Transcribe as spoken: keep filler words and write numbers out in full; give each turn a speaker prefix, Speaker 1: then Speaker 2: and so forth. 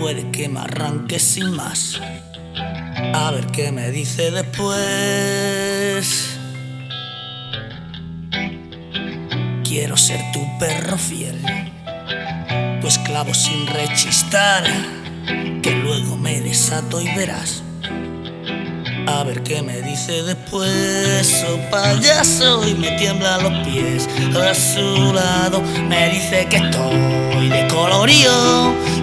Speaker 1: puede que me arranque sin más. A ver qué me dice después. Quiero ser tu perro fiel, tu esclavo sin rechistar, que luego me desato y verás. A ver qué me dice después, oh payaso, y me tiemblan los pies. A su lado me dice que estoy de colorío.